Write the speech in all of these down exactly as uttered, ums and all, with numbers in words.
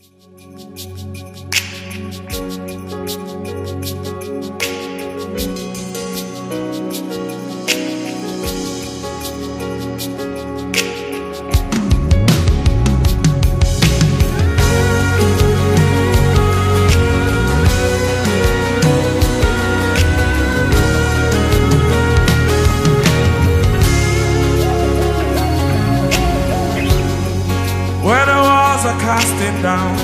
Casting down,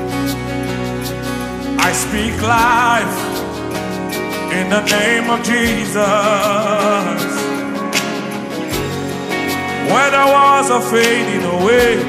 I speak life in the name of Jesus. When the walls are fading away,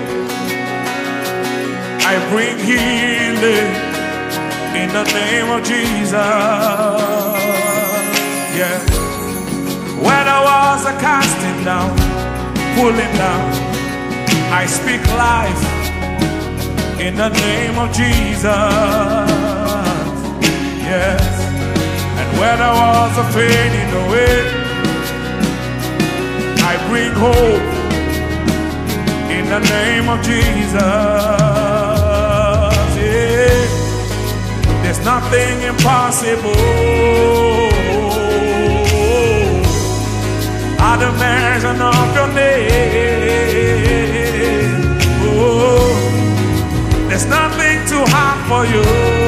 I bring healing in the name of Jesus. Yeah. When the walls are casting down, pulling down, I speak life in the name of Jesus, yes. And when the walls are fading away, I bring hope in the name of Jesus, yeah. There's nothing impossible at the mention of your name. Oh, there's nothing too hard for you.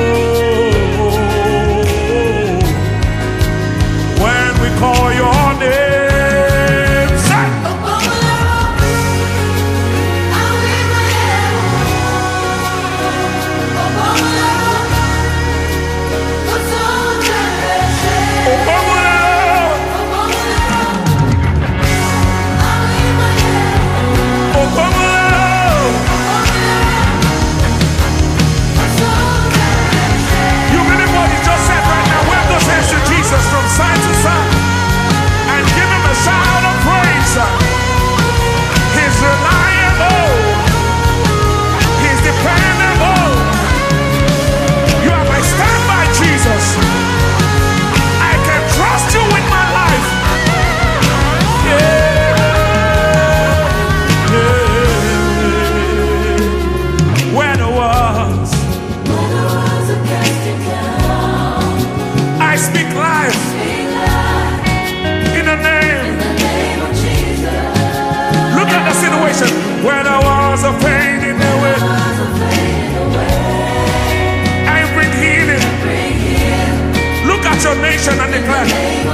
When we call your name, say, from side to side and give him a shout of praise. He's reliable, he's dependable. You are my standby, Jesus. I can trust you with my life. Yeah, yeah. When the walls, I speak life. Where the walls are fading away, I bring healing. Look at your nation and declare,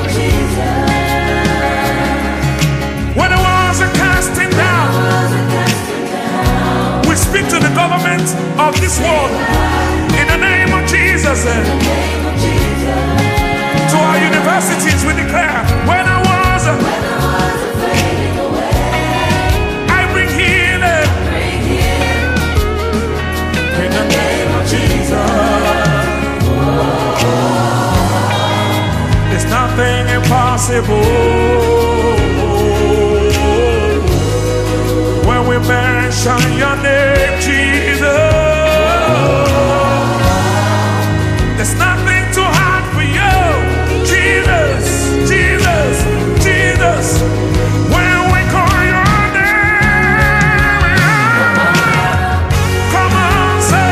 where the walls are casting down, we speak to the government of this world in the name of Jesus. To our universities we declare, where the walls are nothing impossible when we mention your name, Jesus. There's nothing too hard for you, Jesus, Jesus, Jesus. When we call your name, come on, say,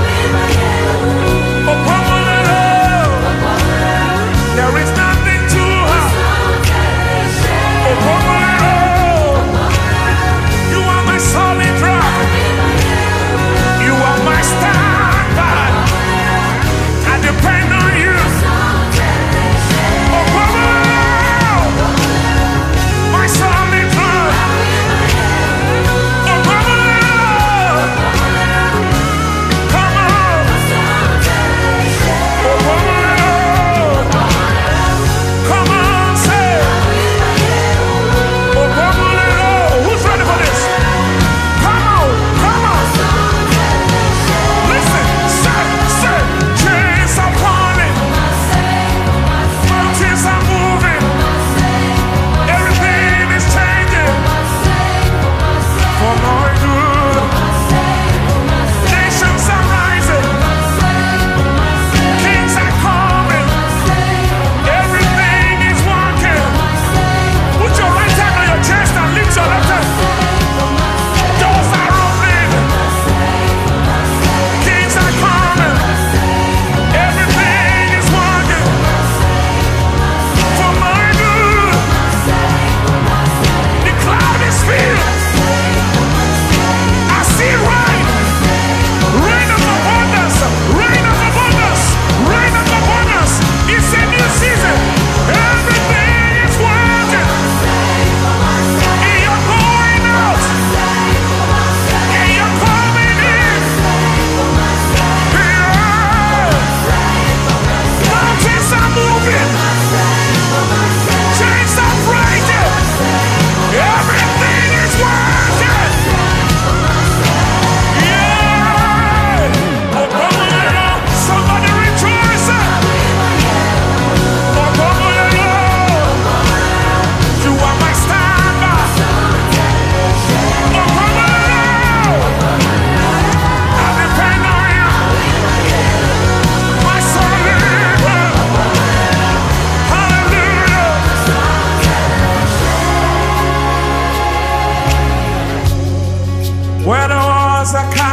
oh, come on, there is nothing too hard. Oh, you are my solid rock.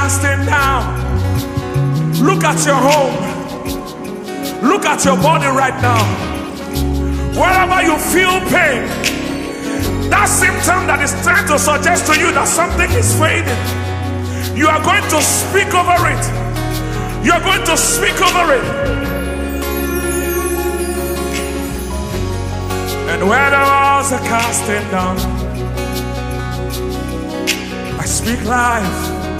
casting down. Look at your home. Look at your body right now. Wherever you feel pain, that symptom that is trying to suggest to you that something is fading, you are going to speak over it. You are going to speak over it. And where the walls are casting down, I speak life.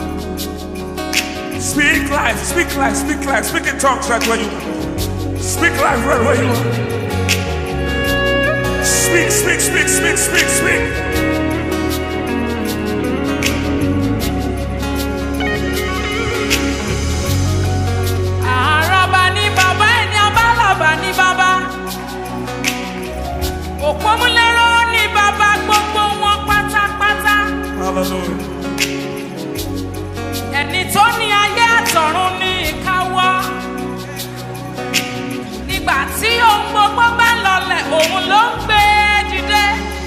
Speak life, speak life, speak life, speak in tongues right where you are. Speak life right where you are. Speak, speak, speak, speak, speak, speak. Araba ni baba eni abalaba ni baba. Òpómúléró ni baba gbogbo wọn pátápátá. Hallelujah. Ẹni tó ní ayé àtọ̀run ní ìkáwọ́. Nígbà tí ohun gbogbo bá lọlẹ̀, òun ló ń gbé dìde.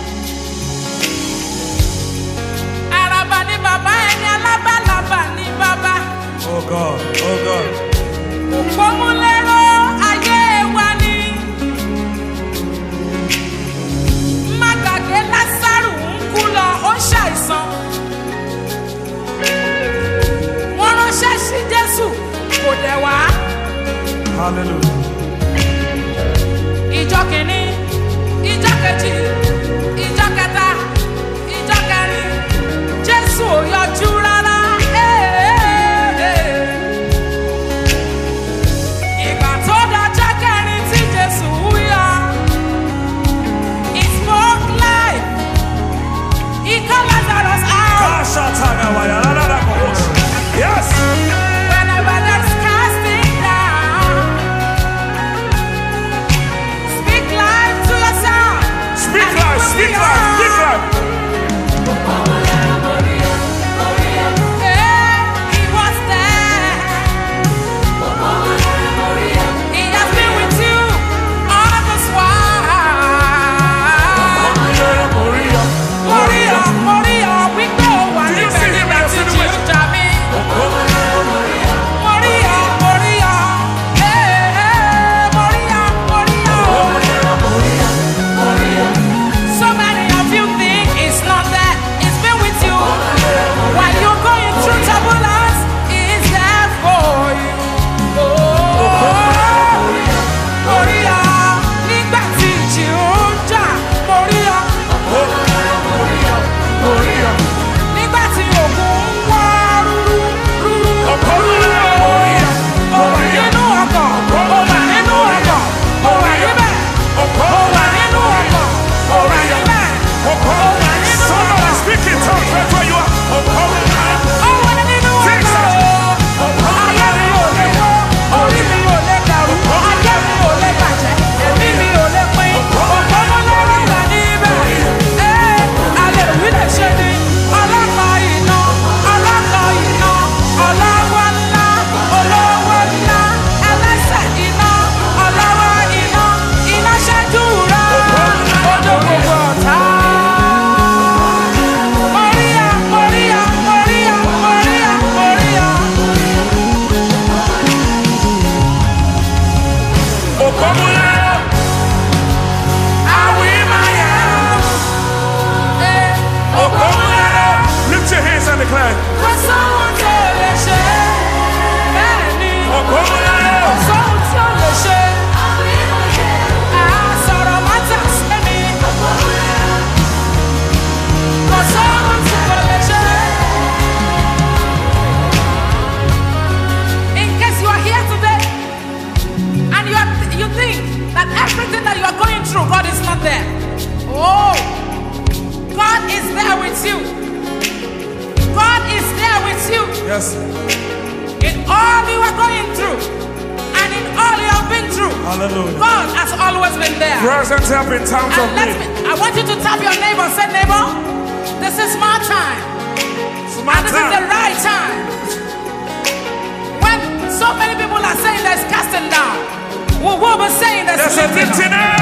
Araba ni baba ẹni alábàlábà ni baba. Oh God, oh God. Òpómúléró ayé wa ni. Má gbàgbé Lásárù ń kú lọ, ó ń ṣàìsàn. Wọ́n ránṣẹ́ sí Jésù, kò dẹ̀ wá. Hallelujah. Ìjọ kìíní, ìjọ kejì, ìjọ kẹta, ìjọ kẹrin, Jésù ò yọjú rárá. Ìgbà tó dọjọ́ kẹrin tí Jésù yọ, he spoke life. He called Lazarus out. Yes. Whenever there's casting down, speak life to yourself. Speak and life, it will speak be life, on. speak life. Hey, he was there. He has been with you all this while. Moria, Moria, we go one. Do you see him in the situation? Moria, Moria, hey, hey, Moria, Moria. So many of you think it's not there. It's been with you while you're going through turbulence. It's there for you. Oh, Moria, nígbà tí ìjì ń jà, Moria. Nígbà tí òkun ń wá rúrú, rúrú, rúrú. Ó wà nínú ọkọ̀, ó wà nínú ọkọ̀, ó wà níbẹ̀. Ó wà nínú ọkọ̀, ó wà níbẹ̀. Ó wà nínú Somebody ọkọ̀. speak in tongues right where you are. Ó wà nínú ọkọ̀. Ayé mi ò lè wó, orí mi ò lè dàrú, ayé mi ò lè bàjẹ́, ẹ̀mí mi ò lè pín. Òpómúléró là níbẹ̀. Ẹ́ alẹ́ òwú lè ṣe ni. Ọlọ́kọ̀ iná, ọlọ́kọ̀ iná, ọlọ́wọ́ ńlá, olówó ńlá, ẹlẹ́sẹ̀ iná, ọlọ́wọ́ iná, iná ṣẹ́jú rẹ̀, odò gbogbo ọ̀tá. Moria, Moria, Moria, Moria, Moria. Òpómúléró. Àwí máa yẹ. Ẹ́ Òpómúléró. Lift your hands and declare. kò sóhun tó lè ṣe. Bẹ́ẹ̀ ni. Òpómúléró. Kò sóhun tí ó lè ṣe. Àsọ̀rọ̀ má tà sí mi. Kò sóhun tí kò lè ṣe. In case you are here today and you are, you think that everything that you are going through, God is not there. Oh, God is there with you. God is there with you. Yes. In all you are going through and in all you have been through, Hallelujah. God has always been there. Present help in times of And let need. me, I want you to tap your neighbor, say, neighbor, this is my time. It's my And this is the time. right time. When so many people are saying there's casting down, we will be saying there's There's a lifting up. lifting up.